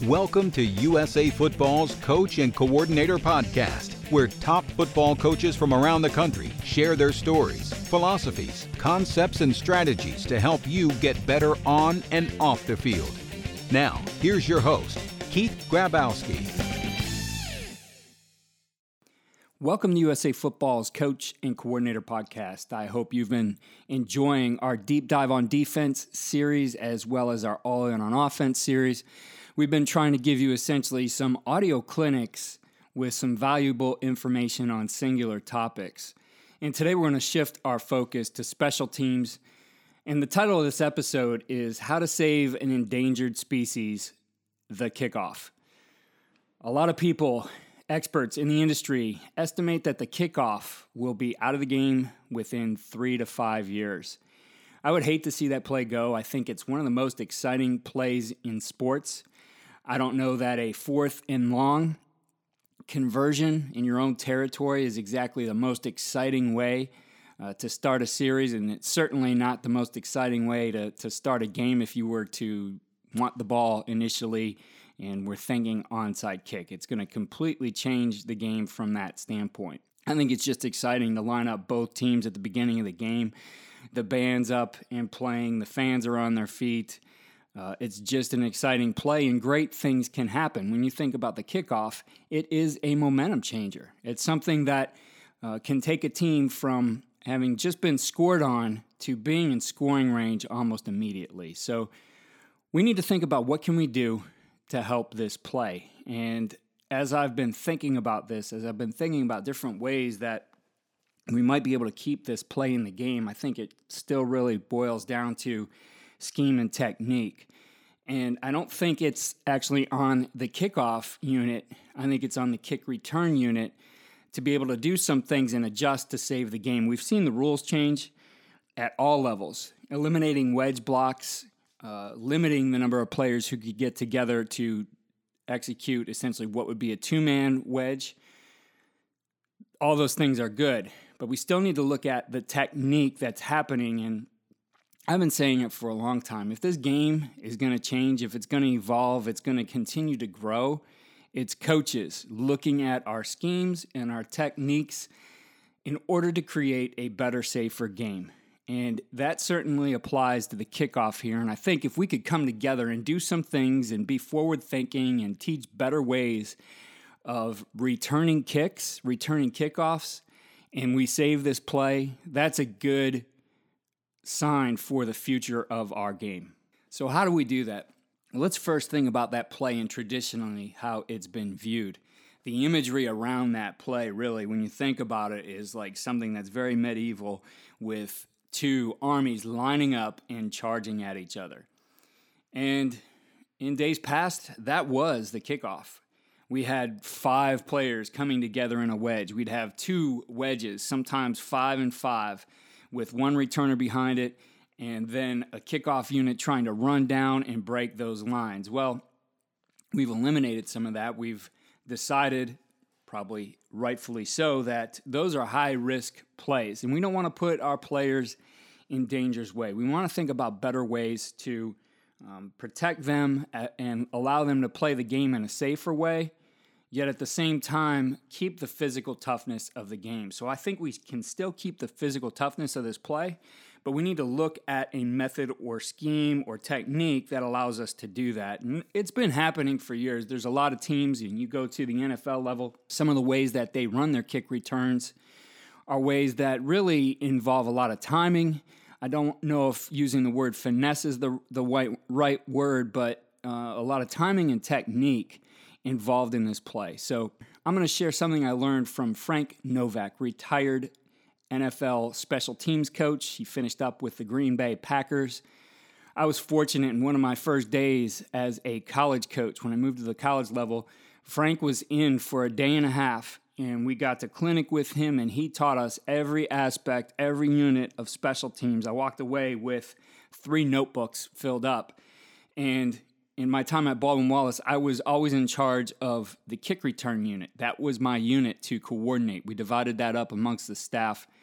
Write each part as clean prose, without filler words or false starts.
Welcome to USA Football's Coach and Coordinator Podcast, where top football coaches from around the country share their stories, philosophies, concepts, and strategies to help you get better on and off the field. Now, here's your host, Keith Grabowski. Welcome to USA Football's Coach and Coordinator Podcast. I hope you've been enjoying our Deep Dive on Defense series as well as our All In on Offense series. We've been trying to give you essentially some audio clinics with some valuable information on singular topics. And today we're going to shift our focus to special teams. And the title of this episode is How to Save an Endangered Species, the Kickoff. A lot of people, experts in the industry, estimate that the kickoff will be out of the game within 3 to 5 years. I would hate to see that play go. I think it's one of the most exciting plays in sports. I don't know that a 4th and long conversion in your own territory is exactly the most exciting way to start a series, and it's certainly not the most exciting way to start a game if you were to want the ball initially and we're thinking onside kick. It's going to completely change the game from that standpoint. I think it's just exciting to line up both teams at the beginning of the game. The band's up and playing, the fans are on their feet. It's just an exciting play, and great things can happen. When you think about the kickoff, it is a momentum changer. It's something that can take a team from having just been scored on to being in scoring range almost immediately. So we need to think about what can we do to help this play. And as I've been thinking about this, as I've been thinking about different ways that we might be able to keep this play in the game, I think it still really boils down to scheme and technique. And I don't think it's actually on the kickoff unit. I think it's on the kick return unit to be able to do some things and adjust to save the game. We've seen the rules change at all levels, eliminating wedge blocks, limiting the number of players who could get together to execute essentially what would be a 2-man wedge. All those things are good, but we still need to look at the technique that's happening. And I've been saying it for a long time. If this game is going to change, if it's going to evolve, it's going to continue to grow, it's coaches looking at our schemes and our techniques in order to create a better, safer game. And that certainly applies to the kickoff here. And I think if we could come together and do some things and be forward-thinking and teach better ways of returning kicks, returning kickoffs, and we save this play, that's a good sign for the future of our game. So how do we do that? Let's first think about that play and traditionally how it's been viewed. The imagery around that play, really, when you think about it, is like something that's very medieval with two armies lining up and charging at each other. And in days past, that was the kickoff. We had 5 players coming together in a wedge. We'd have 2 wedges, sometimes 5 and 5, with one returner behind it, and then a kickoff unit trying to run down and break those lines. Well, we've eliminated some of that. We've decided, probably rightfully so, that those are high-risk plays, and we don't want to put our players in danger's way. We want to think about better ways to protect them and allow them to play the game in a safer way, yet at the same time, keep the physical toughness of the game. So I think we can still keep the physical toughness of this play, but we need to look at a method or scheme or technique that allows us to do that. And it's been happening for years. There's a lot of teams, and you go to the NFL level, some of the ways that they run their kick returns are ways that really involve a lot of timing. I don't know if using the word finesse is the right word, but a lot of timing and technique involved in this play. So I'm going to share something I learned from Frank Novak, retired NFL special teams coach. He finished up with the Green Bay Packers. I was fortunate in one of my first days as a college coach. When I moved to the college level, Frank was in for a day and a half, and we got to clinic with him, and he taught us every aspect, every unit of special teams. I walked away with 3 notebooks filled up, and in my time at Baldwin Wallace, I was always in charge of the kick return unit. That was my unit to coordinate. We divided that up amongst the staff,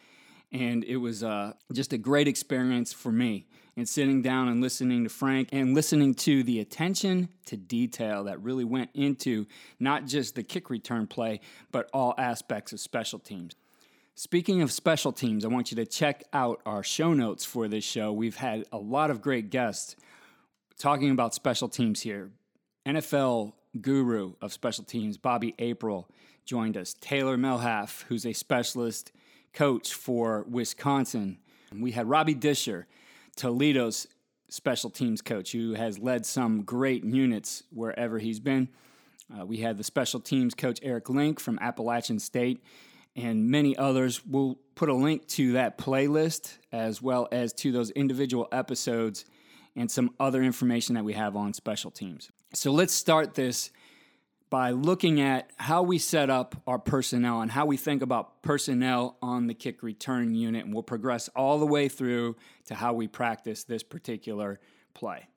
And it was just a great experience for me. And sitting down and listening to Frank and listening to the attention to detail that really went into not just the kick return play, but all aspects of special teams. Speaking of special teams, I want you to check out our show notes for this show. We've had a lot of great guests talking about special teams here. NFL guru of special teams, Bobby April, joined us. Taylor Melhaff, who's a specialist coach for Wisconsin. We had Robbie Disher, Toledo's special teams coach, who has led some great units wherever he's been. We had the special teams coach Eric Link from Appalachian State, and many others. We'll put a link to that playlist as well as to those individual episodes and some other information that we have on special teams. So let's start this by looking at how we set up our personnel and how we think about personnel on the kick return unit, and we'll progress all the way through to how we practice this particular play.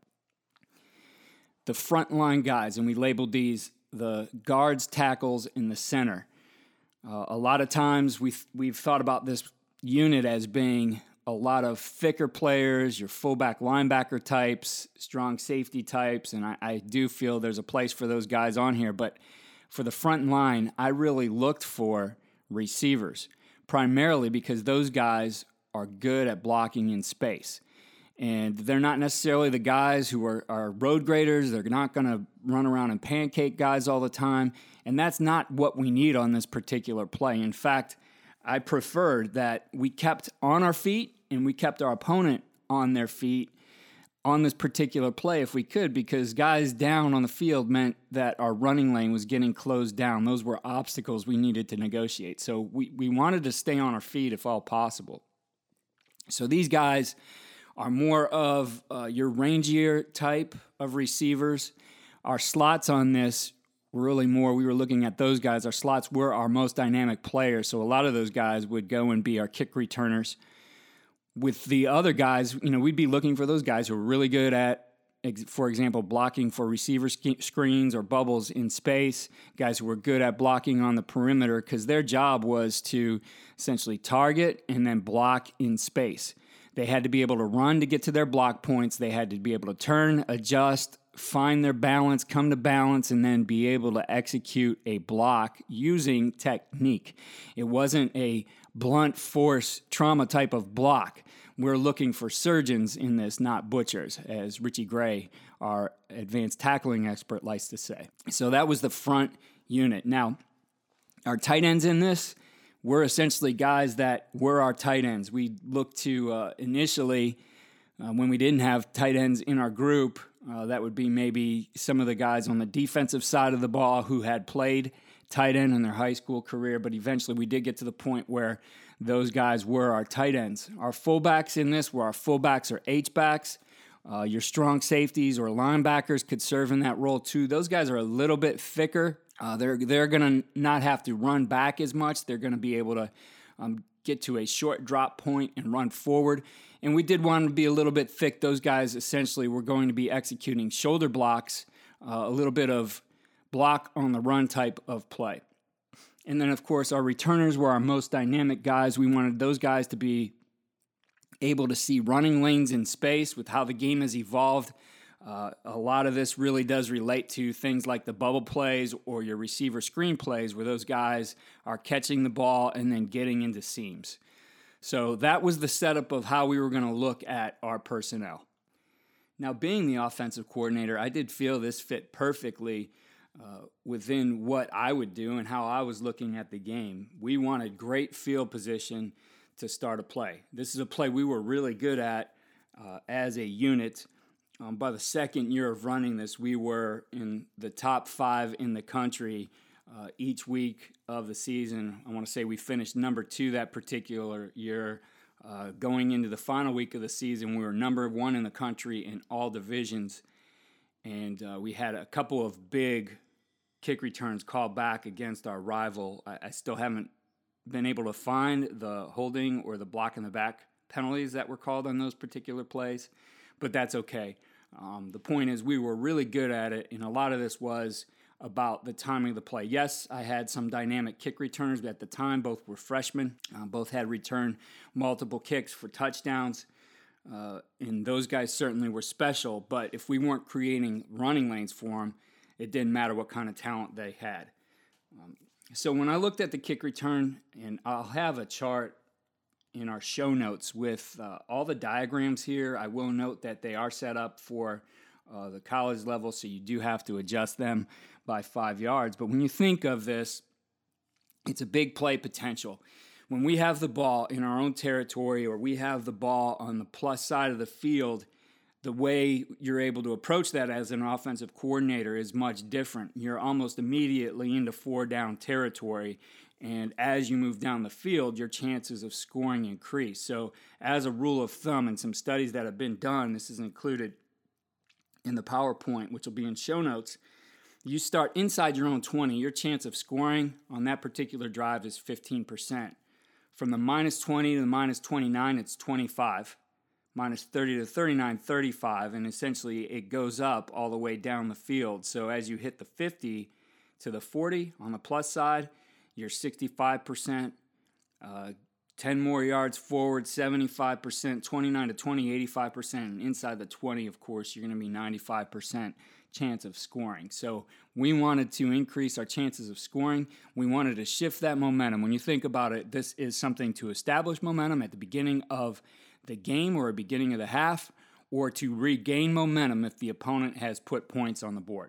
The frontline guys, and we labeled these the guards, tackles, and the center. A lot of times we've thought about this unit as being a lot of thicker players, your fullback linebacker types, strong safety types, and I do feel there's a place for those guys on here. But for the front line, I really looked for receivers, primarily because those guys are good at blocking in space. And they're not necessarily the guys who are road graders. They're not going to run around and pancake guys all the time. And that's not what we need on this particular play. In fact, I preferred that we kept on our feet and we kept our opponent on their feet on this particular play if we could, because guys down on the field meant that our running lane was getting closed down. Those were obstacles we needed to negotiate. So we wanted to stay on our feet if all possible. So these guys are more of your rangier type of receivers. Our slots on this really more, we were looking at those guys. Our slots were our most dynamic players, so a lot of those guys would go and be our kick returners. With the other guys, we'd be looking for those guys who are really good at, for example, blocking for receiver screens or bubbles in space, guys who were good at blocking on the perimeter, because their job was to essentially target and then block in space. They had to be able to run to get to their block points. They had to be able to turn, adjust, find their balance, come to balance, and then be able to execute a block using technique. It wasn't a blunt force trauma type of block. We're looking for surgeons in this, not butchers, as Richie Gray, our advanced tackling expert, likes to say. So that was the front unit. Now, our tight ends in this, we're essentially guys that were our tight ends. We looked to initially, when we didn't have tight ends in our group, that would be maybe some of the guys on the defensive side of the ball who had played tight end in their high school career, but eventually we did get to the point where those guys were our tight ends. Our fullbacks in this were our fullbacks or H-backs. Your strong safeties or linebackers could serve in that role too. Those guys are a little bit thicker. They're going to not have to run back as much. They're going to be able to get to a short drop point and run forward. And we did want to be a little bit thick. Those guys essentially were going to be executing shoulder blocks, a little bit of block on the run type of play. And then, of course, our returners were our most dynamic guys. We wanted those guys to be able to see running lanes in space with how the game has evolved. A lot of this really does relate to things like the bubble plays or your receiver screen plays where those guys are catching the ball and then getting into seams. So that was the setup of how we were going to look at our personnel. Now, being the offensive coordinator, I did feel this fit perfectly within what I would do and how I was looking at the game. We wanted great field position to start a play. This is a play we were really good at as a unit. By the second year of running this, we were in the top 5 in the country each week of the season. I want to say we finished number 2 that particular year. Going into the final week of the season, we were number 1 in the country in all divisions. And we had a couple of big kick returns called back against our rival. I still haven't been able to find the holding or the block in the back penalties that were called on those particular plays, but that's okay. The point is we were really good at it, and a lot of this was about the timing of the play. Yes, I had some dynamic kick returners, but at the time, both were freshmen. Both had returned multiple kicks for touchdowns, and those guys certainly were special, but if we weren't creating running lanes for them, it didn't matter what kind of talent they had. So when I looked at the kick return, and I'll have a chart in our show notes with all the diagrams here. I will note that they are set up for the college level, so you do have to adjust them by 5 yards. But when you think of this, it's a big play potential. When we have the ball in our own territory or we have the ball on the plus side of the field, the way you're able to approach that as an offensive coordinator is much different. You're almost immediately into 4-down territory, and as you move down the field, your chances of scoring increase. So as a rule of thumb, and some studies that have been done, this is included in the PowerPoint, which will be in show notes, you start inside your own 20, your chance of scoring on that particular drive is 15%. From the minus 20 to the minus 29, it's 25. Minus 30 to 39, 35, and essentially it goes up all the way down the field. So as you hit the 50 to the 40 on the plus side, you're 65%, 10 more yards forward, 75%, 29 to 20, 85%, and inside the 20, of course, you're going to be 95% chance of scoring. So we wanted to increase our chances of scoring. We wanted to shift that momentum. When you think about it, this is something to establish momentum at the beginning of the game or beginning of the half, or to regain momentum if the opponent has put points on the board.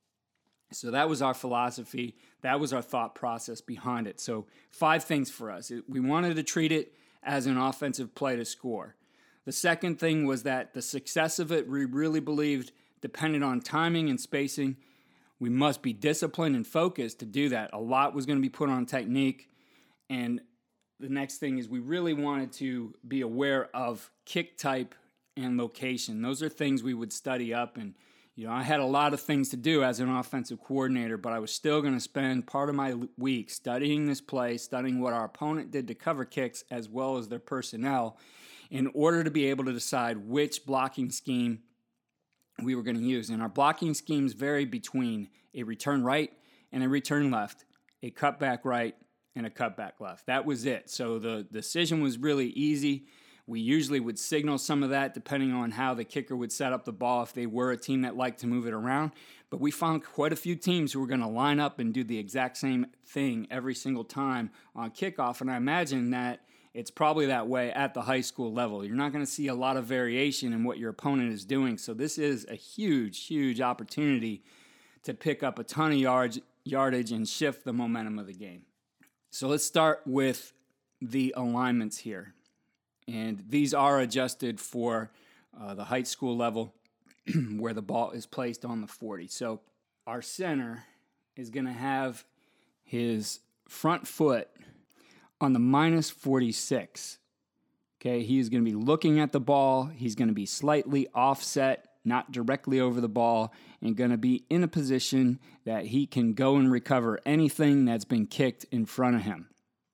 So that was our philosophy. That was our thought process behind it. So 5 things for us. We wanted to treat it as an offensive play to score. The second thing was that the success of it, we really believed, depended on timing and spacing. We must be disciplined and focused to do that. A lot was going to be put on technique, and the next thing is we really wanted to be aware of kick type and location. Those are things we would study up. And, I had a lot of things to do as an offensive coordinator, but I was still going to spend part of my week studying this play, studying what our opponent did to cover kicks as well as their personnel in order to be able to decide which blocking scheme we were going to use. And our blocking schemes vary between a return right and a return left, a cutback right, and a cutback left. That was it. So the decision was really easy. We usually would signal some of that depending on how the kicker would set up the ball if they were a team that liked to move it around. But we found quite a few teams who were going to line up and do the exact same thing every single time on kickoff. And I imagine that it's probably that way at the high school level. You're not going to see a lot of variation in what your opponent is doing. So this is a huge, huge opportunity to pick up a ton of yardage and shift the momentum of the game. So let's start with the alignments here. And these are adjusted for the high school level where the ball is placed on the 40. So our center is going to have his front foot on the minus 46. Okay, he's going to be looking at the ball. He's going to be slightly offset, not directly over the ball, and going to be in a position that he can go and recover anything that's been kicked in front of him.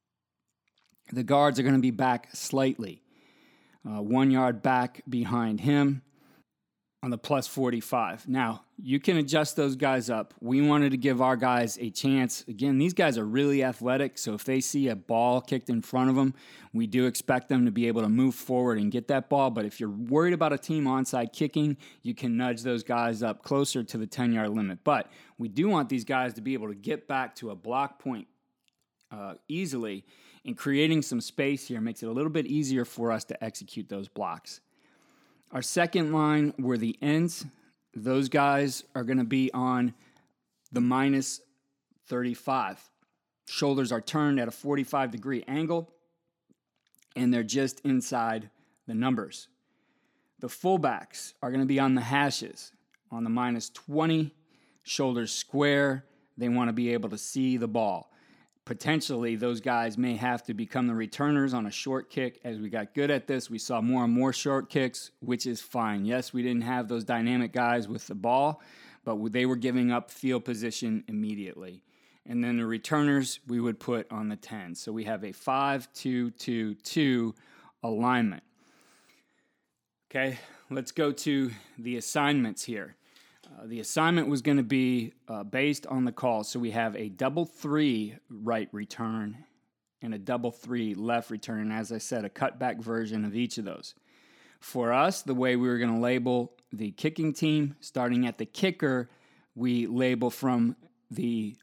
The guards are going to be back slightly, 1 yard back behind him on the plus 45. Now, you can adjust those guys up. We wanted to give our guys a chance. Again, these guys are really athletic, so if they see a ball kicked in front of them, we do expect them to be able to move forward and get that ball. But if you're worried about a team onside kicking, you can nudge those guys up closer to the 10-yard limit. But we do want these guys to be able to get back to a block point easily, and creating some space here makes it a little bit easier for us to execute those blocks. Our second line were the ends. Those guys are going to be on the minus 35. Shoulders are turned at a 45-degree angle, and they're just inside the numbers. The fullbacks are going to be on the hashes, on the minus 20. Shoulders square. They want to be able to see the ball. Potentially, those guys may have to become the returners on a short kick. As we got good at this, we saw more and more short kicks, which is fine. Yes, we didn't have those dynamic guys with the ball, but they were giving up field position immediately. And then the returners we would put on the 10. So we have a 5-2-2-2 alignment. Okay, let's go to the assignments here. The assignment was going to be based on the call. So we have a double 3 right return and a double 3 left return. And as I said, a cutback version of each of those. For us, the way we were going to label the kicking team, starting at the kicker, we label from the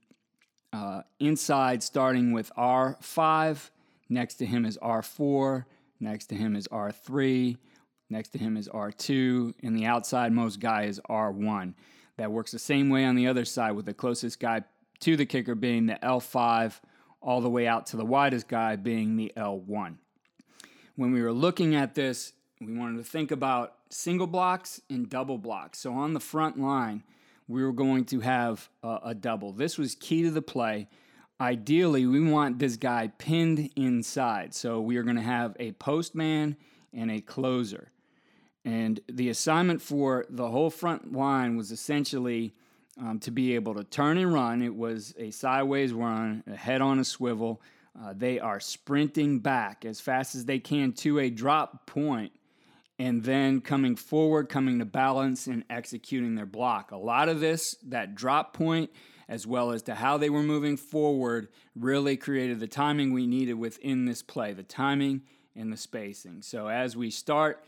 inside, starting with R5. Next to him is R4. Next to him is R3. Next to him is R2. And the outside-most guy is R1. That works the same way on the other side, with the closest guy to the kicker being the L5, all the way out to the widest guy being the L1. When we were looking at this, we wanted to think about single blocks and double blocks. So on the front line, we were going to have a double. This was key to the play. Ideally, we want this guy pinned inside. So we are going to have a postman and a closer. And the assignment for the whole front line was essentially to be able to turn and run. It was a sideways run, a head on a swivel. They are sprinting back as fast as they can to a drop point, and then coming forward, coming to balance, and executing their block. A lot of this, that drop point, as well as to how they were moving forward, really created the timing we needed within this play, the timing and the spacing. So as we start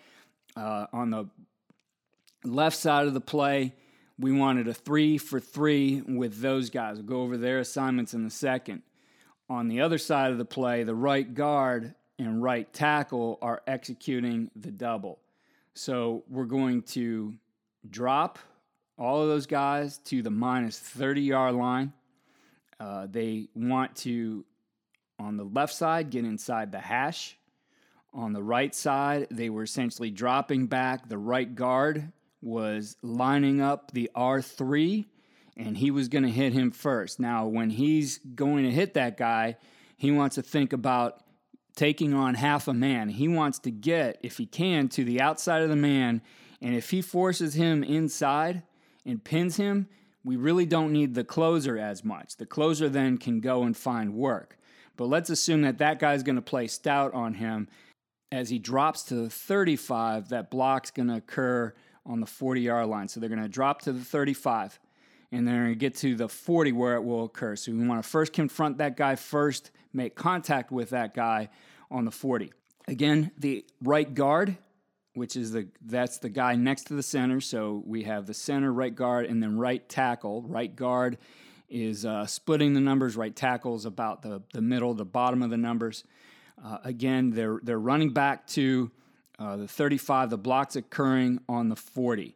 on the left side of the play, we wanted a 3-for-3 with those guys. We'll go over their assignments in a second. On the other side of the play, the right guard and right tackle are executing the double. So we're going to drop all of those guys to the minus 30-yard line. They want to, on the left side, get inside the hash. On the right side, they were essentially dropping back. The right guard was lining up the R3, and he was going to hit him first. Now, when he's going to hit that guy, he wants to think about taking on half a man. He wants to get, if he can, to the outside of the man, and if he forces him inside and pins him, we really don't need the closer as much. The closer then can go and find work. But let's assume that that guy's going to play stout on him. As he drops to the 35, that block's going to occur on the 40-yard line. So they're going to drop to the 35, and they're going to get to the 40 where it will occur. So we want to first confront that guy first, make contact with that guy on the 40. Again, the right guard, which is that's the guy next to the center. So we have the center, right guard, and then right tackle. Right guard is splitting the numbers. Right tackle is about the middle, the bottom of the numbers. Again, they're running back to the 35. The block's occurring on the 40.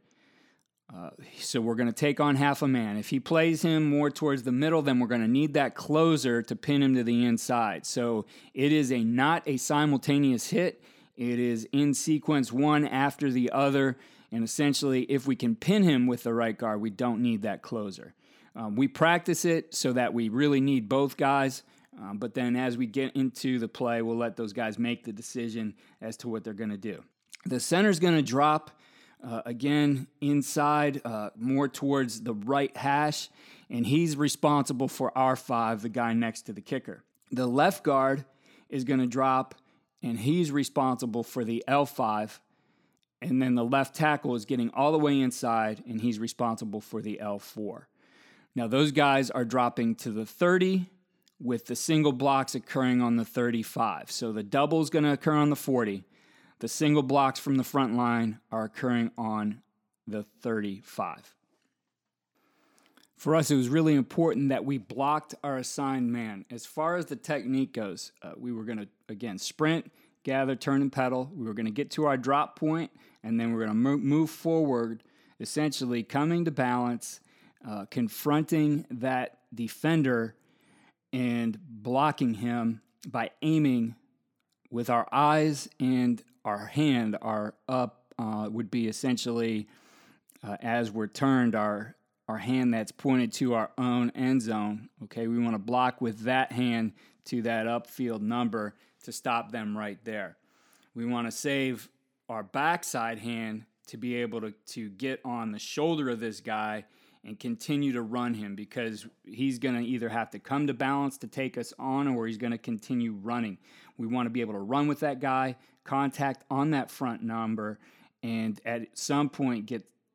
So we're going to take on half a man. If he plays him more towards the middle, then we're going to need that closer to pin him to the inside. So it is not a simultaneous hit. It is in sequence, one after the other. And essentially, if we can pin him with the right guard, we don't need that closer. We practice it so that we really need both guys. But then as we get into the play, we'll let those guys make the decision as to what they're going to do. The center's going to drop, again, inside, more towards the right hash, and he's responsible for R5, the guy next to the kicker. The left guard is going to drop, and he's responsible for the L5, and then the left tackle is getting all the way inside, and he's responsible for the L4. Now, those guys are dropping to the 30, with the single blocks occurring on the 35. So the double is going to occur on the 40. The single blocks from the front line are occurring on the 35. For us, it was really important that we blocked our assigned man. As far as the technique goes, we were going to, again, sprint, gather, turn, and pedal. We were going to get to our drop point, and then we're going to move forward, essentially coming to balance, confronting that defender and blocking him by aiming with our eyes and our hand are up, would be essentially, as we're turned, our hand that's pointed to our own end zone. Okay, we want to block with that hand to that upfield number to stop them right there. We want to save our backside hand to be able to get on the shoulder of this guy and continue to run him, because he's going to either have to come to balance to take us on, or he's going to continue running. We want to be able to run with that guy, contact on that front number, and at some point get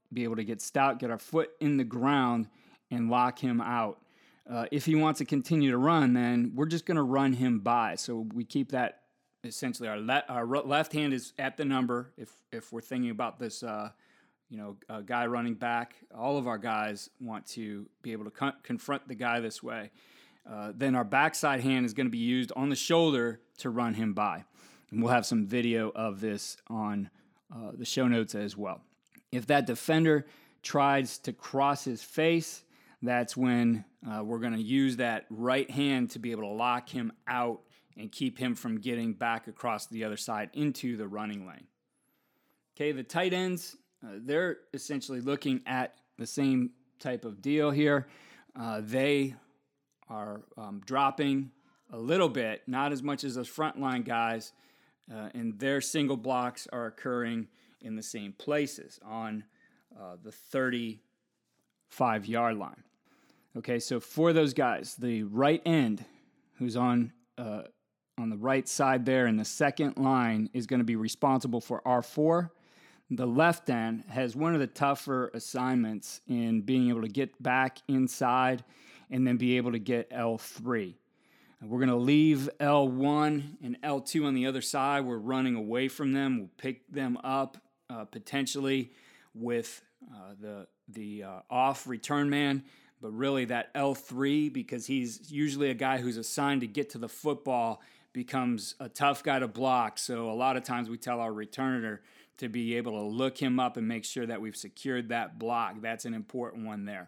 be able to get stout, get our foot in the ground, and lock him out. If he wants to continue to run, then we're just going to run him by. So we keep that essentially our left hand is at the number. If we're thinking about this, a guy running back, all of our guys want to be able to confront the guy this way. Then our backside hand is going to be used on the shoulder to run him by. And we'll have some video of this on the show notes as well. If that defender tries to cross his face, that's when we're going to use that right hand to be able to lock him out and keep him from getting back across the other side into the running lane. Okay, the tight ends, they're essentially looking at the same type of deal here. They are dropping a little bit, not as much as those frontline guys, and their single blocks are occurring in the same places on the 35-yard line. Okay, so for those guys, the right end, who's on the right side there in the second line, is going to be responsible for R4. The left end has one of the tougher assignments in being able to get back inside and then be able to get L3. We're going to leave L1 and L2 on the other side. We're running away from them. We'll pick them up potentially with the off return man, but really that L3, because he's usually a guy who's assigned to get to the football, becomes a tough guy to block. So a lot of times we tell our returner to be able to look him up and make sure that we've secured that block. That's an important one there.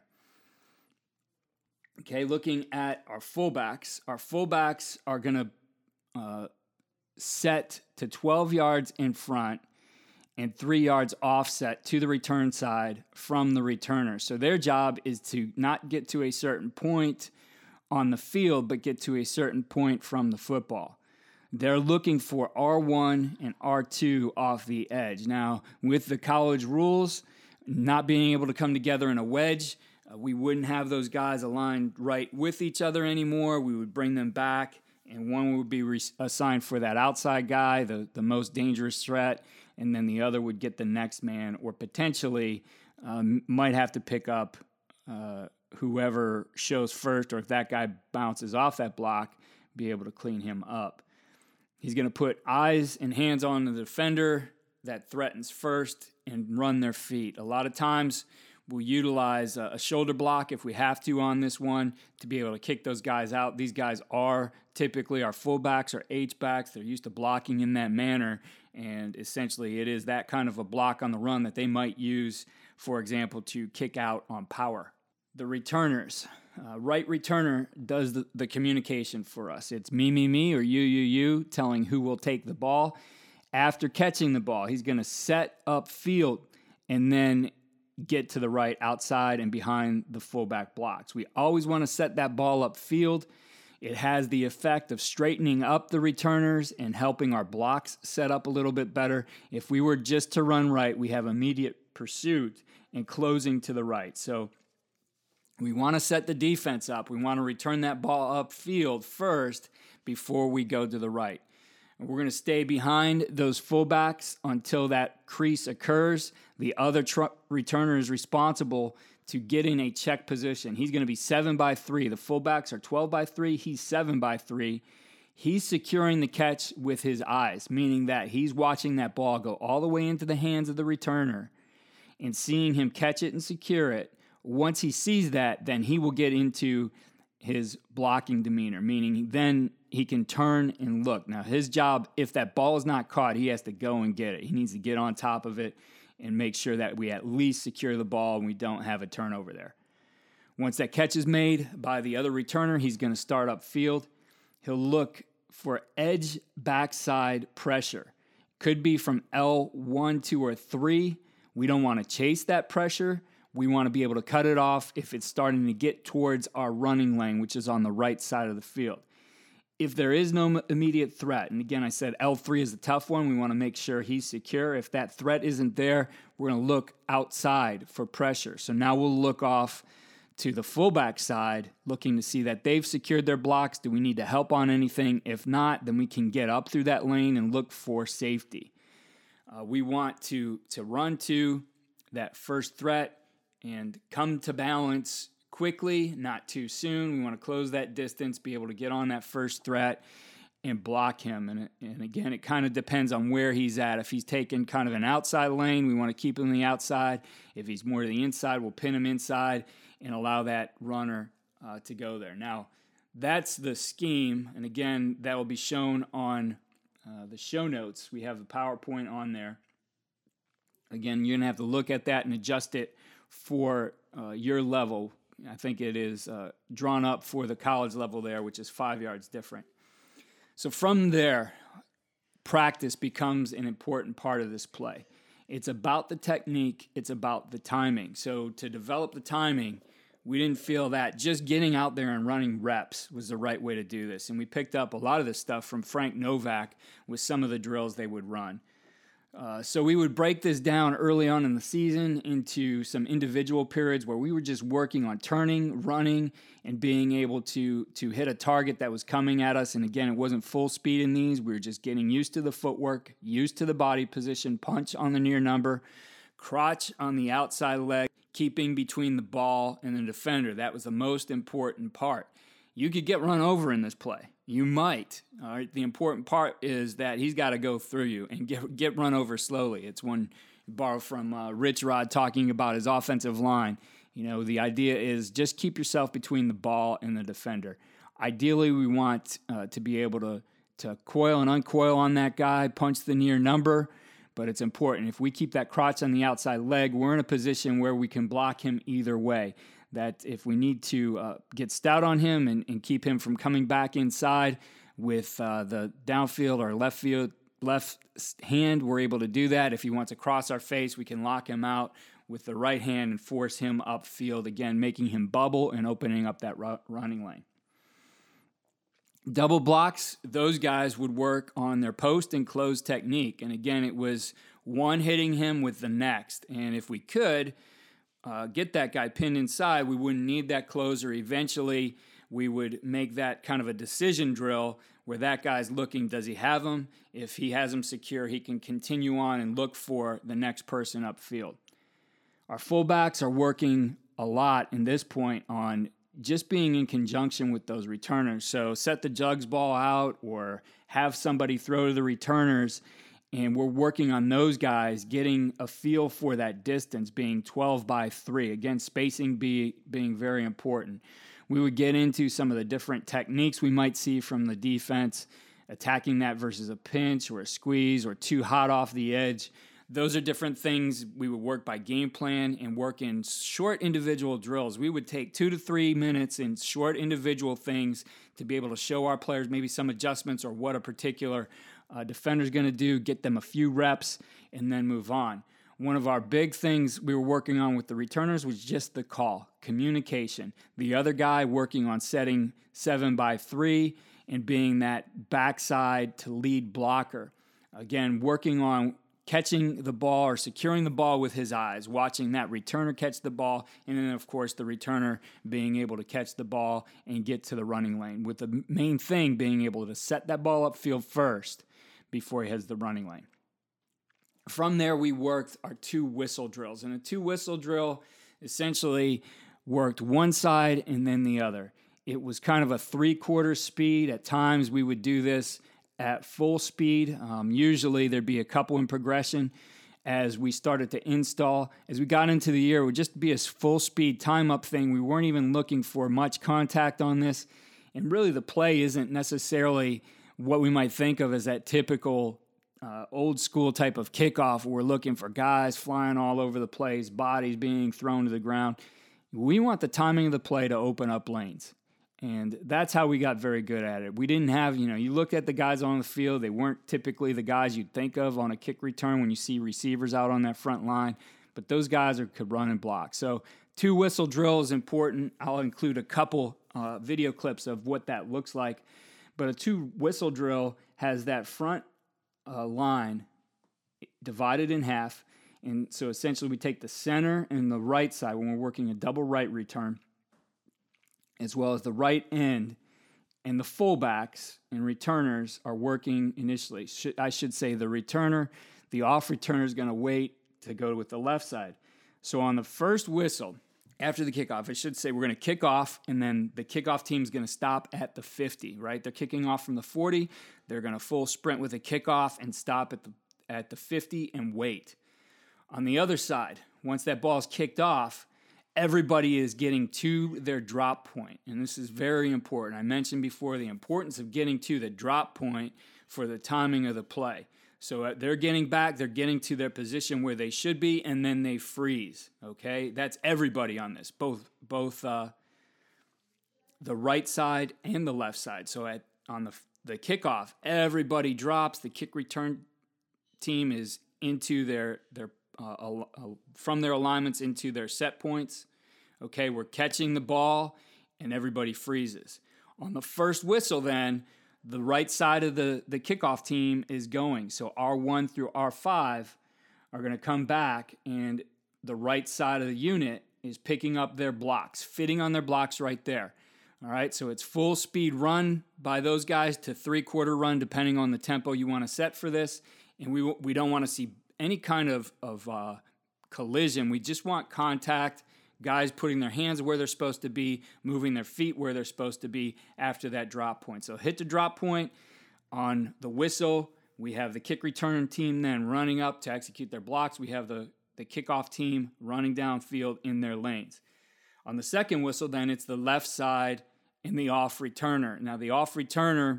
Okay, looking at our fullbacks. Our fullbacks are going to set to 12 yards in front and 3 yards offset to the return side from the returner. So their job is to not get to a certain point on the field, but get to a certain point from the football. They're looking for R1 and R2 off the edge. Now, with the college rules not being able to come together in a wedge, we wouldn't have those guys aligned right with each other anymore. We would bring them back, and one would be assigned for that outside guy, the most dangerous threat, and then the other would get the next man, or potentially might have to pick up whoever shows first, or if that guy bounces off that block, be able to clean him up. He's going to put eyes and hands on the defender that threatens first and run their feet. A lot of times we'll utilize a shoulder block if we have to on this one to be able to kick those guys out. These guys are typically our fullbacks or H-backs. They're used to blocking in that manner, and essentially it is that kind of a block on the run that they might use, for example, to kick out on power. The returners. Right returner does the communication for us. It's me, or you, telling who will take the ball. After catching the ball, he's going to set up field and then get to the right outside and behind the fullback blocks. We always want to set that ball up field. It has the effect of straightening up the returners and helping our blocks set up a little bit better. If we were just to run right, we have immediate pursuit and closing to the right. So we want to set the defense up. We want to return that ball upfield first before we go to the right. And we're going to stay behind those fullbacks until that crease occurs. The other returner is responsible to get in a check position. He's going to be 7-by-3. The fullbacks are 12-by-3. He's 7-by-3. He's securing the catch with his eyes, meaning that he's watching that ball go all the way into the hands of the returner and seeing him catch it and secure it. Once he sees that, then he will get into his blocking demeanor, meaning then he can turn and look. Now, his job, if that ball is not caught, he has to go and get it. He needs to get on top of it and make sure that we at least secure the ball and we don't have a turnover there. Once that catch is made by the other returner, he's going to start upfield. He'll look for edge backside pressure. Could be from L1, 2, or 3. We don't want to chase that pressure. We want to be able to cut it off if it's starting to get towards our running lane, which is on the right side of the field. If there is no immediate threat, and again, I said L3 is a tough one. We want to make sure he's secure. If that threat isn't there, we're going to look outside for pressure. So now we'll look off to the fullback side, looking to see that they've secured their blocks. Do we need to help on anything? If not, then we can get up through that lane and look for safety. We want to run to that first threat and come to balance quickly, not too soon. We want to close that distance, be able to get on that first threat and block him. And again, it kind of depends on where he's at. If he's taking kind of an outside lane, we want to keep him on the outside. If he's more to the inside, we'll pin him inside and allow that runner to go there. Now, that's the scheme. And again, that will be shown on the show notes. We have the PowerPoint on there. Again, you're going to have to look at that and adjust it for your level. I think it is drawn up for the college level there, which is 5 yards different. So from there, practice becomes an important part of this play. It's about the technique. It's about the timing. So to develop the timing, we didn't feel that just getting out there and running reps was the right way to do this. And we picked up a lot of this stuff from Frank Novak with some of the drills they would run. So we would break this down early on in the season into some individual periods where we were just working on turning, running, and being able to hit a target that was coming at us. And again, it wasn't full speed in these. We were just getting used to the footwork, used to the body position, punch on the near number, crotch on the outside leg, keeping between the ball and the defender. That was the most important part. You could get run over in this play. You might. All right. The important part is that he's got to go through you and get run over slowly. It's one borrow from Rich Rod talking about his offensive line. You know, the idea is just keep yourself between the ball and the defender. Ideally, we want to be able to coil and uncoil on that guy, punch the near number, but it's important. If we keep that crotch on the outside leg, we're in a position where we can block him either way. That if we need to get stout on him and keep him from coming back inside with the downfield or left hand, we're able to do that. If he wants to cross our face, we can lock him out with the right hand and force him upfield, again, making him bubble and opening up that running lane. Double blocks, those guys would work on their post and close technique. And again, it was one hitting him with the next. And if we could get that guy pinned inside, we wouldn't need that closer. Eventually, we would make that kind of a decision drill where that guy's looking, does he have him? If he has him secure, he can continue on and look for the next person upfield. Our fullbacks are working a lot in this point on just being in conjunction with those returners. So set the jugs ball out or have somebody throw to the returners. And we're working on those guys, getting a feel for that distance, being 12 by 3. Again, spacing being very important. We would get into some of the different techniques we might see from the defense, attacking that versus a pinch or a squeeze or too hot off the edge. Those are different things we would work by game plan and work in short individual drills. We would take 2 to 3 minutes in short individual things to be able to show our players maybe some adjustments or what a particular defender's going to do, get them a few reps, and then move on. One of our big things we were working on with the returners was just the call, communication. The other guy working on setting 7 by 3 and being that backside to lead blocker. Again, working on catching the ball or securing the ball with his eyes, watching that returner catch the ball, and then, of course, the returner being able to catch the ball and get to the running lane, with the main thing being able to set that ball upfield first before he heads the running lane. From there, we worked our 2 whistle drills, and a 2 whistle drill essentially worked one side and then the other. It was kind of a 3/4 speed. At times, we would do this at full speed. Usually there'd be a couple in progression as we started to install. As we got into the year, it would just be a full speed time up thing. We weren't even looking for much contact on this. And really the play isn't necessarily what we might think of as that typical old school type of kickoff where we're looking for guys flying all over the place, bodies being thrown to the ground. We want the timing of the play to open up lanes. And that's how we got very good at it. We didn't have, you look at the guys on the field, they weren't typically the guys you'd think of on a kick return when you see receivers out on that front line, but those guys could run and block. So 2 whistle drill is important. I'll include a couple video clips of what that looks like. But a 2 whistle drill has that front line divided in half. And so essentially we take the center and the right side when we're working a double right return, as well as the right end, and the fullbacks and returners are working initially. I should say the returner, the off returner is going to wait to go with the left side. So on the first whistle, after the kickoff, I should say we're going to kick off, and then the kickoff team is going to stop at the 50, right? They're kicking off from the 40. They're going to full sprint with a kickoff and stop at the 50 and wait. On the other side, once that ball is kicked off, everybody is getting to their drop point, and this is very important. I mentioned before the importance of getting to the drop point for the timing of the play. So they're getting back, they're getting to their position where they should be, and then they freeze, okay? That's everybody on this, both the right side and the left side. So on the kickoff, everybody drops. The kick return team is into their from their alignments into their set points. Okay, we're catching the ball, and everybody freezes. On the first whistle, then, the right side of the kickoff team is going. So R1 through R5 are going to come back, and the right side of the unit is picking up their blocks, fitting on their blocks right there. All right, so it's full speed run by those guys to 3/4 run, depending on the tempo you want to set for this. And we don't want to see any kind of collision. We just want contact, guys putting their hands where they're supposed to be, moving their feet where they're supposed to be after that drop point. So hit the drop point on the whistle. We have the kick return team then running up to execute their blocks. We have the kickoff team running downfield in their lanes. On the second whistle, then it's the left side and the off returner. Now the off returner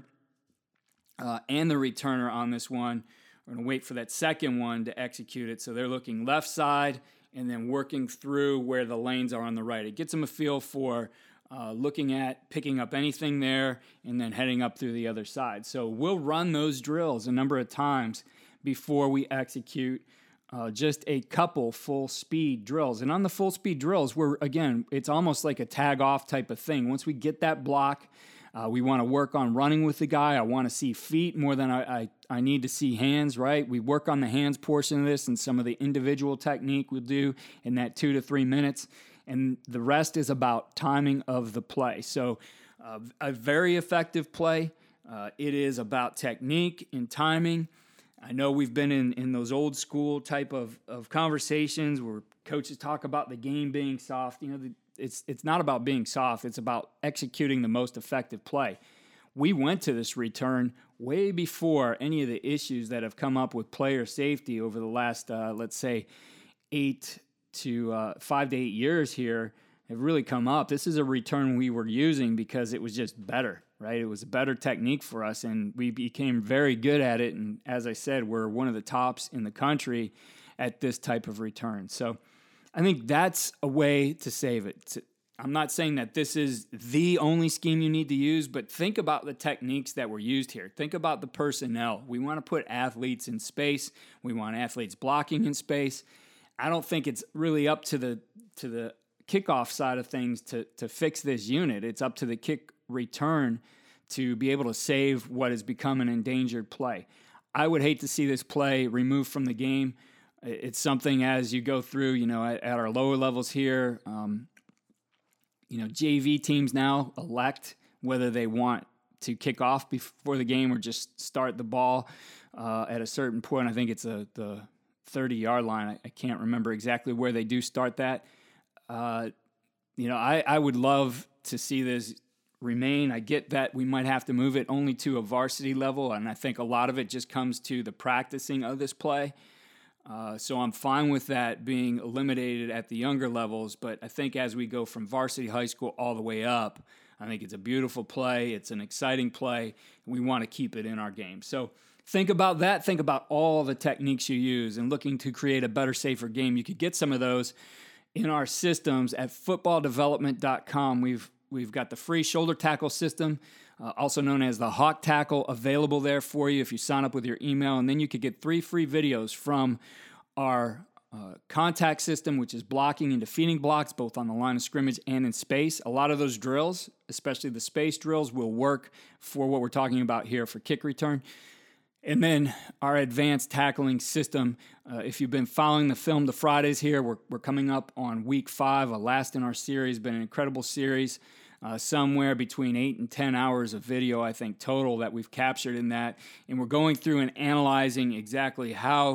and the returner on this one, we're going to wait for that second one to execute it. So they're looking left side and then working through where the lanes are on the right. It gets them a feel for looking at, picking up anything there, and then heading up through the other side. So we'll run those drills a number of times before we execute just a couple full speed drills. And on the full speed drills, it's almost like a tag off type of thing. Once we get that block, we want to work on running with the guy. I want to see feet more than I need to see hands, right? We work on the hands portion of this and some of the individual technique we'll do in that 2 to 3 minutes. And the rest is about timing of the play. So a very effective play. It is about technique and timing. I know we've been in those old school type of conversations where coaches talk about the game being soft. It's not about being soft. It's about executing the most effective play. We went to this return way before any of the issues that have come up with player safety over the last, let's say, 5 to 8 years here have really come up. This is a return we were using because it was just better, right? It was a better technique for us, and we became very good at it. And as I said, we're one of the tops in the country at this type of return. So I think that's a way to save it. I'm not saying that this is the only scheme you need to use, but think about the techniques that were used here. Think about the personnel. We want to put athletes in space. We want athletes blocking in space. I don't think it's really up to the kickoff side of things to fix this unit. It's up to the kick return to be able to save what has become an endangered play. I would hate to see this play removed from the game. It's something as you go through, at our lower levels here, JV teams now elect whether they want to kick off before the game or just start the ball at a certain point. I think it's the 30-yard line. I can't remember exactly where they do start that. I would love to see this remain. I get that we might have to move it only to a varsity level, and I think a lot of it just comes to the practicing of this play. So I'm fine with that being eliminated at the younger levels, but I think as we go from varsity high school all the way up, I think it's a beautiful play. It's an exciting play, and we want to keep it in our game. So think about that. Think about all the techniques you use and looking to create a better, safer game. You could get some of those in our systems at footballdevelopment.com. We've got the free shoulder tackle system, also known as the Hawk Tackle, available there for you if you sign up with your email. And then you could get 3 free videos from our contact system, which is blocking and defeating blocks, both on the line of scrimmage and in space. A lot of those drills, especially the space drills, will work for what we're talking about here for kick return. And then our advanced tackling system. If you've been following the Film to Fridays here, we're coming up on week 5, a last in our series. Been an incredible series, somewhere between 8 and 10 hours of video, I think, total that we've captured in that. And we're going through and analyzing exactly how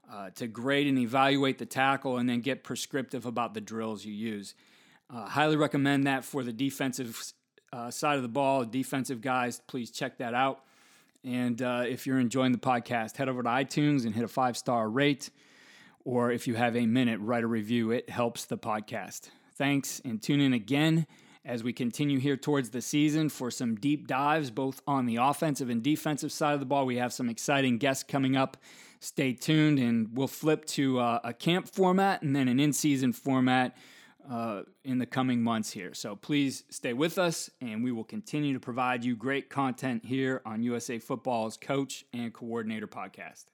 to grade and evaluate the tackle and then get prescriptive about the drills you use. Highly recommend that for the defensive side of the ball. Defensive guys, please check that out. And if you're enjoying the podcast, head over to iTunes and hit a 5-star rate. Or if you have a minute, write a review. It helps the podcast. Thanks, and tune in again as we continue here towards the season for some deep dives, both on the offensive and defensive side of the ball. We have some exciting guests coming up. Stay tuned, and we'll flip to a camp format and then an in-season format in the coming months here. So please stay with us, and we will continue to provide you great content here on USA Football's Coach and Coordinator Podcast.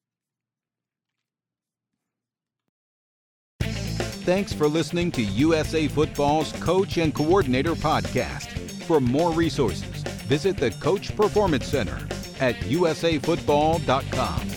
Thanks for listening to USA Football's Coach and Coordinator Podcast. For more resources, visit the Coach Performance Center at usafootball.com.